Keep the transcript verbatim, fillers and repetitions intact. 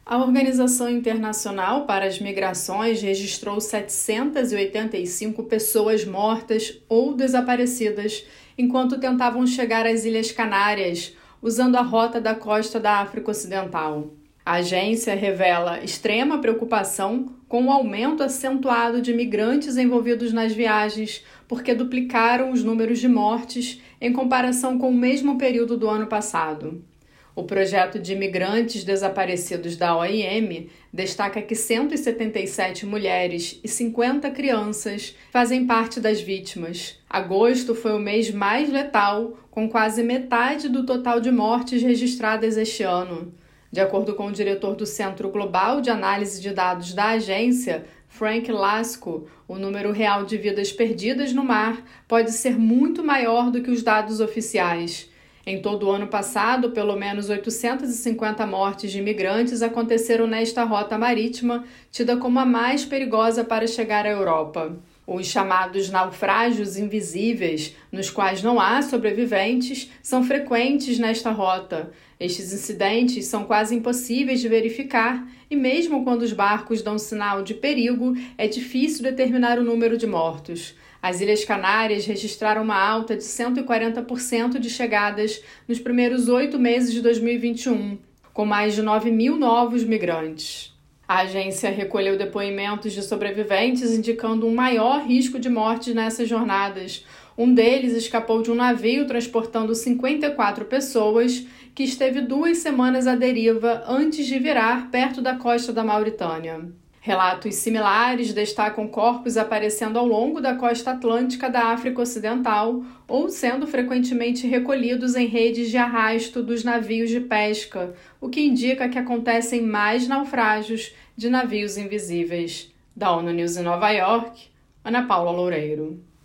A Organização Internacional para as Migrações registrou setecentas e oitenta e cinco pessoas mortas ou desaparecidas enquanto tentavam chegar às Ilhas Canárias, usando a rota da costa da África Ocidental. A agência revela extrema preocupação com o aumento acentuado de migrantes envolvidos nas viagens, porque duplicaram os números de mortes em comparação com o mesmo período do ano passado. O projeto de imigrantes desaparecidos da O I M destaca que cento e setenta e sete mulheres e cinquenta crianças fazem parte das vítimas. Agosto foi o mês mais letal, com quase metade do total de mortes registradas este ano. De acordo com o diretor do Centro Global de Análise de Dados da agência, Frank Lasco, o número real de vidas perdidas no mar pode ser muito maior do que os dados oficiais. Em todo o ano passado, pelo menos oitocentas e cinquenta mortes de imigrantes aconteceram nesta rota marítima, tida como a mais perigosa para chegar à Europa. Os chamados naufrágios invisíveis, nos quais não há sobreviventes, são frequentes nesta rota. Estes incidentes são quase impossíveis de verificar e, mesmo quando os barcos dão sinal de perigo, é difícil determinar o número de mortos. As Ilhas Canárias registraram uma alta de cento e quarenta por cento de chegadas nos primeiros oito meses de dois mil e vinte e um, com mais de nove mil novos migrantes. A agência recolheu depoimentos de sobreviventes indicando um maior risco de morte nessas jornadas. Um deles escapou de um navio transportando cinquenta e quatro pessoas que esteve duas semanas à deriva antes de virar perto da costa da Mauritânia. Relatos similares destacam corpos aparecendo ao longo da costa atlântica da África Ocidental ou sendo frequentemente recolhidos em redes de arrasto dos navios de pesca, o que indica que acontecem mais naufrágios de navios invisíveis. Da ONU News em Nova York, Ana Paula Loureiro.